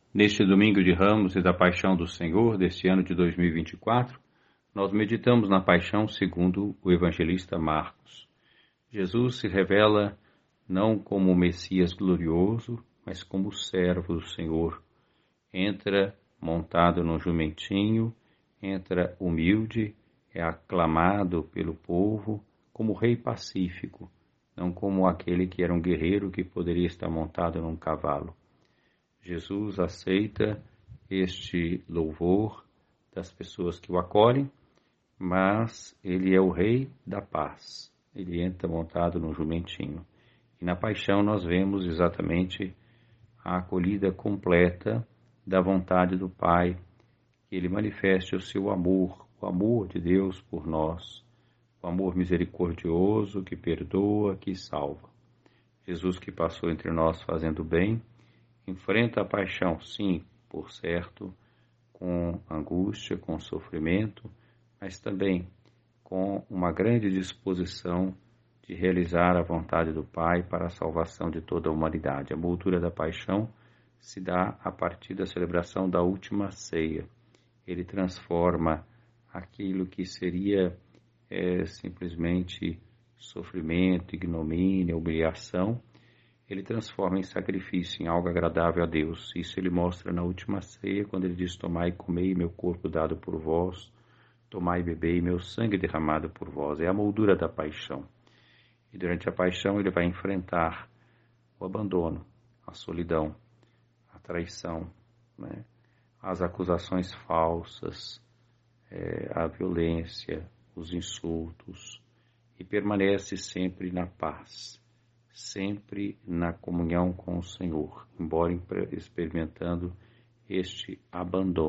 Neste domingo de Ramos e da Paixão do Senhor, deste ano de 2024, nós meditamos na Paixão segundo o evangelista Marcos. Jesus se revela não como o Messias glorioso, mas como o servo do Senhor. Entra montado num jumentinho, entra humilde, é aclamado pelo povo como rei pacífico, não como aquele que era um guerreiro que poderia estar montado num cavalo. Jesus aceita este louvor das pessoas que o acolhem, mas ele é o rei da paz. Ele entra montado num jumentinho. E na paixão nós vemos exatamente a acolhida completa da vontade do Pai, que ele manifeste o seu amor, o amor de Deus por nós, o amor misericordioso que perdoa, que salva. Jesus que passou entre nós fazendo bem, enfrenta a paixão, sim, por certo, com angústia, com sofrimento, mas também com uma grande disposição de realizar a vontade do Pai para a salvação de toda a humanidade. A moldura da paixão se dá a partir da celebração da última ceia. Ele transforma aquilo que seria simplesmente sofrimento, ignomínia, humilhação, ele transforma em sacrifício, em algo agradável a Deus. Isso ele mostra na última ceia, quando ele diz: tomai e comei meu corpo dado por vós, tomai e bebei meu sangue derramado por vós. É a moldura da paixão. E durante a paixão ele vai enfrentar o abandono, a solidão, a traição, né? As acusações falsas, a violência, os insultos, e permanece sempre na paz, sempre na comunhão com o Senhor, embora experimentando este abandono.